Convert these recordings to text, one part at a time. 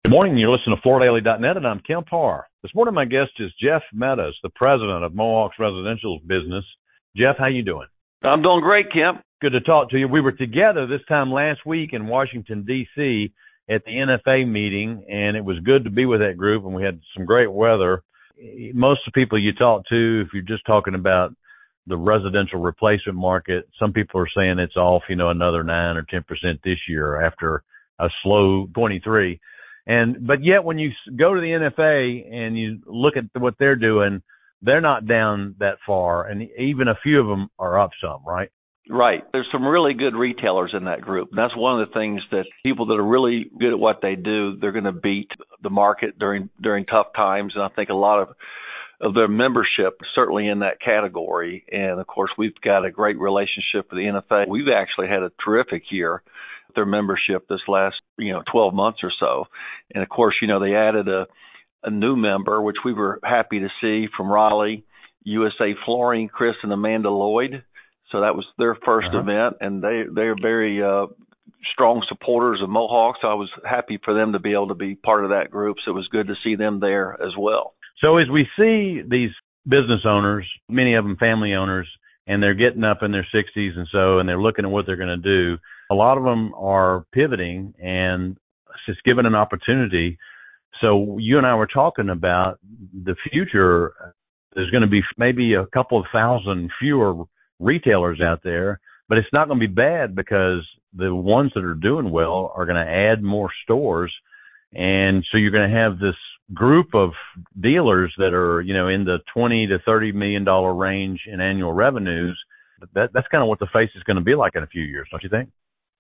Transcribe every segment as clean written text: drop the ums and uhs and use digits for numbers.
Good morning. You're listening to FloorDaily.net, and I'm Kemp Harr. This morning, my guest is Jeff Meadows, the president of Mohawk's Residential Business. Jeff, how you doing? I'm doing great, Kemp. Good to talk to you. We were together this time last week in Washington, D.C. at the NFA meeting, and it was good to be with that group, and we had some great weather. Most of the people you talk to, if you're just talking about the residential replacement market, some people are saying it's off, another 9 or 10% this year after a slow 23. But yet when you go to the NFA and you look at what they're doing, they're not down that far, and even a few of them are up some, right? Right. There's some really good retailers in that group. And that's one of the things that people that are really good at what they do, they're going to beat the market during tough times. And I think a lot of their membership is certainly in that category. And of course, we've got a great relationship with the NFA. We've actually had a terrific year with their membership this last 12 months or so. And of course, they added a new member, which we were happy to see, from Raleigh, USA Flooring, Chris and Amanda Lloyd. So that was their first event, and they're very strong supporters of Mohawk. So I was happy for them to be able to be part of that group. So it was good to see them there as well. So as we see these business owners, many of them family owners, and they're getting up in their 60s and they're looking at what they're going to do, a lot of them are pivoting, and it's just given an opportunity. So you and I were talking about the future. There's going to be maybe a couple of thousand fewer retailers out there, but it's not going to be bad because the ones that are doing well are going to add more stores. And so you're going to have this group of dealers that are, in the $20 to $30 million range in annual revenues. That's kind of what the face is going to be like in a few years, don't you think?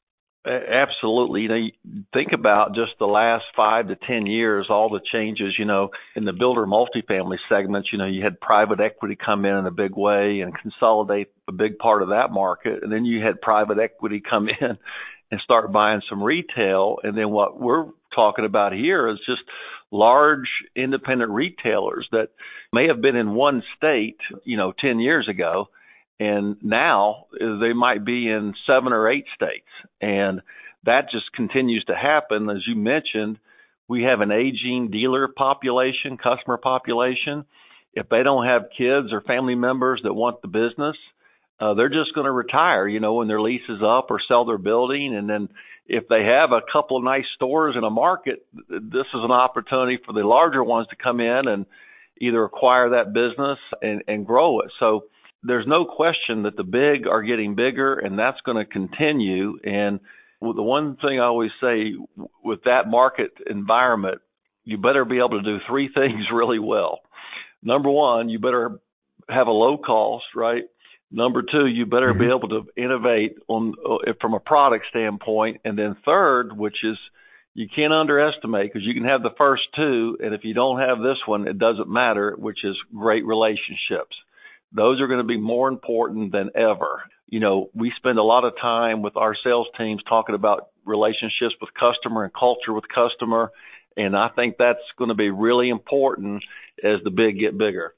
Absolutely. Think about just the last 5 to 10 years, all the changes, in the builder multifamily segments. You had private equity come in a big way and consolidate a big part of that market. And then you had private equity come in and start buying some retail. And then what we're talking about here is just large independent retailers that may have been in one state, 10 years ago. And now they might be in 7 or 8 states. And that just continues to happen. As you mentioned, we have an aging dealer population, customer population. If they don't have kids or family members that want the business, they're just going to retire, when their lease is up, or sell their building. And then if they have a couple of nice stores in a market, this is an opportunity for the larger ones to come in and either acquire that business and grow it. So there's no question that the big are getting bigger, and that's going to continue. And the one thing I always say with that market environment, you better be able to do 3 things really well. Number one, you better have a low cost, right? Number 2, you better be able to innovate from a product standpoint. And then third, which is you can't underestimate, because you can have the first 2, and if you don't have this one, it doesn't matter, which is great relationships. Those are going to be more important than ever. We spend a lot of time with our sales teams talking about relationships with customer and culture with customer. And I think that's going to be really important as the big get bigger.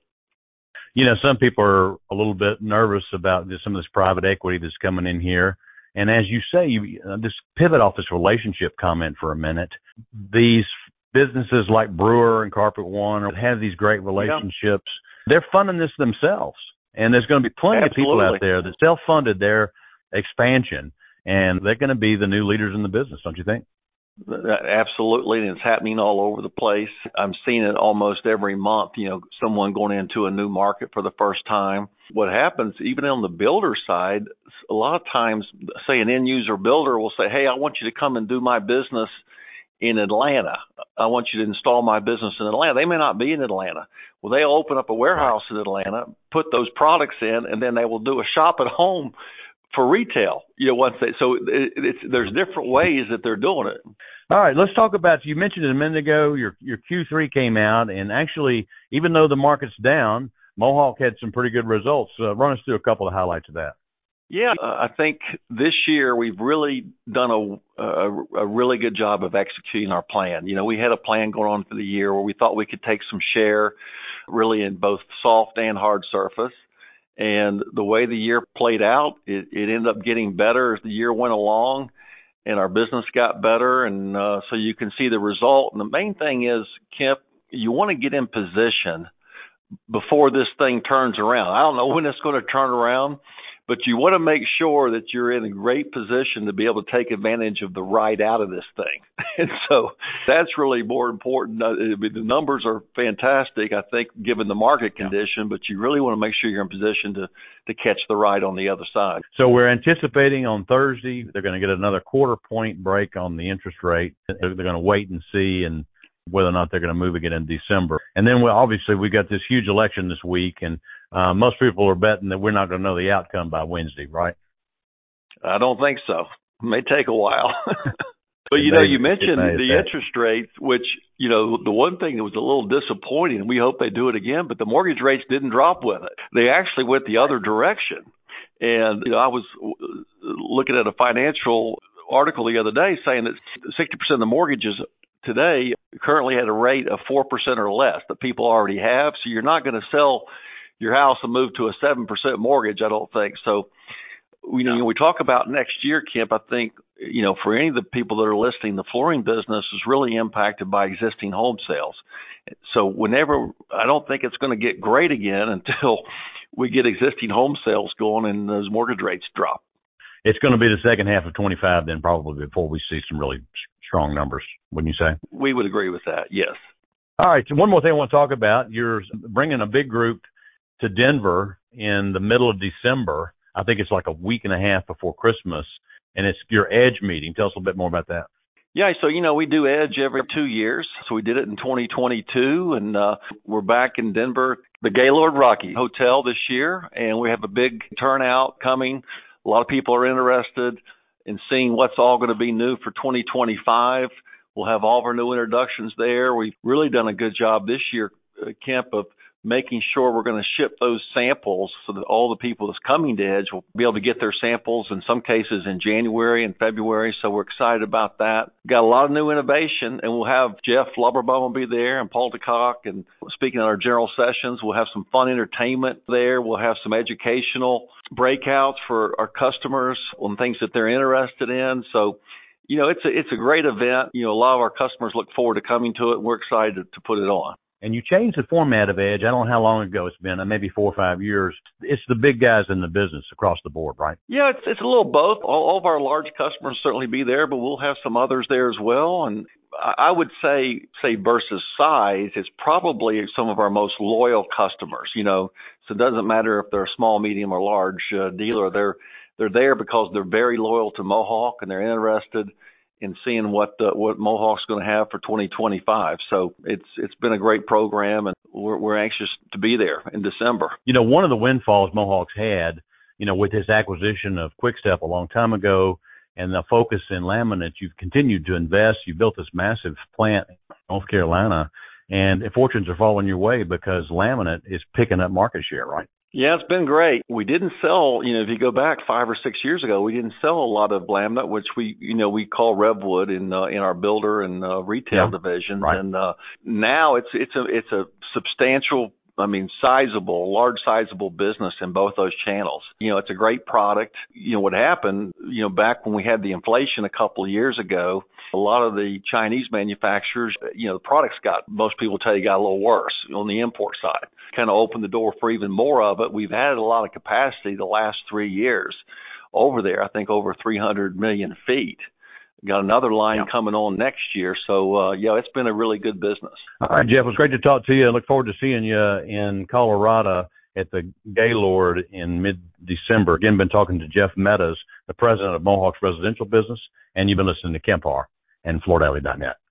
Some people are a little bit nervous about some of this private equity that's coming in here. And as you say, just pivot off this relationship comment for a minute. These businesses like Brewer and Carpet One have these great relationships. They're funding this themselves, and there's going to be plenty of people out there that self-funded their expansion, and they're going to be the new leaders in the business, don't you think? Absolutely, and it's happening all over the place. I'm seeing it almost every month, someone going into a new market for the first time. What happens, even on the builder side, a lot of times, say an end-user builder will say, hey, I want you to come and do my business in Atlanta. I want you to install my business in Atlanta. They may not be in Atlanta. Well, they'll open up a warehouse in Atlanta, put those products in, and then they will do a shop at home for retail. There's different ways that they're doing it. All right, let's talk about, you mentioned it a minute ago, your Q3 came out, and actually, even though the market's down, Mohawk had some pretty good results. Run us through a couple of highlights of that. Yeah, I think this year we've really done a really good job of executing our plan. We had a plan going on for the year where we thought we could take some share really in both soft and hard surface. And the way the year played out, it ended up getting better as the year went along. and our business got better. And so you can see the result. And the main thing is, Kemp, you want to get in position before this thing turns around. I don't know when it's going to turn around, but you want to make sure that you're in a great position to be able to take advantage of the ride out of this thing. And so that's really more important. The numbers are fantastic, I think, given the market condition, but you really want to make sure you're in position to catch the ride on the other side. So we're anticipating on Thursday they're going to get another quarter point break on the interest rate. They're going to wait and see and whether or not they're going to move again in December. And then obviously we got this huge election this week, and most people are betting that we're not going to know the outcome by Wednesday, right? I don't think so. It may take a while. But, you mentioned the interest rates, which, the one thing that was a little disappointing, and we hope they do it again, but the mortgage rates didn't drop with it. They actually went the other direction. And, I was looking at a financial article the other day saying that 60% of the mortgages today currently at a rate of 4% or less that people already have. So you're not going to sell your house and move to a 7% mortgage, I don't think. So, when we talk about next year, Kemp, I think, for any of the people that are listening, the flooring business is really impacted by existing home sales. So I don't think it's going to get great again until we get existing home sales going and those mortgage rates drop. It's going to be the second half of 25 then probably before we see some really strong numbers, wouldn't you say? We would agree with that, yes. All right, so one more thing I want to talk about. You're bringing a big group to Denver in the middle of December. I think it's like a week and a half before Christmas, and it's your EDGE meeting. Tell us a little bit more about that. Yeah, so, we do EDGE every 2 years. So we did it in 2022, and we're back in Denver, the Gaylord Rocky Hotel this year, and we have a big turnout coming. A lot of people are interested in seeing what's all going to be new for 2025. We'll have all of our new introductions there. We've really done a good job this year, Kemp, of making sure we're going to ship those samples so that all the people that's coming to EDGE will be able to get their samples in some cases in January and February. So we're excited about that. Got a lot of new innovation, and we'll have Jeff Lubberbaum will be there and Paul DeCock. And speaking at our general sessions, we'll have some fun entertainment there. We'll have some educational breakouts for our customers on things that they're interested in. So, it's a great event. A lot of our customers look forward to coming to it, and we're excited to put it on. And you changed the format of EDGE. I don't know how long ago it's been, maybe 4 or 5 years. It's the big guys in the business across the board, right? Yeah, it's a little both. All of our large customers certainly be there, but we'll have some others there as well. And I would say versus size, it's probably some of our most loyal customers, So it doesn't matter if they're a small, medium, or large dealer. They're there because they're very loyal to Mohawk, and they're interested in seeing what Mohawk's going to have for 2025. So it's been a great program, and we're anxious to be there in December. One of the windfalls Mohawk's had, with his acquisition of Quick-Step a long time ago and the focus in laminate, you've continued to invest. You built this massive plant in North Carolina, and fortunes are falling your way because laminate is picking up market share, right? Yeah, it's been great. We didn't sell, if you go back 5 or 6 years ago, we didn't sell a lot of laminate, which we call Revwood in our builder and retail divisions. Right. And now it's a substantial, sizable business in both those channels. It's a great product. What happened, back when we had the inflation a couple of years ago, a lot of the Chinese manufacturers, the products most people tell you got a little worse on the import side. Kind of opened the door for even more of it. We've added a lot of capacity the last 3 years over there. I think over 300 million feet. Got another line coming on next year. So, it's been a really good business. All right, Jeff, it was great to talk to you. I look forward to seeing you in Colorado at the Gaylord in mid-December. Again, been talking to Jeff Meadows, the president of Mohawk's residential business, and you've been listening to Kemp Harr and FloorDaily.net.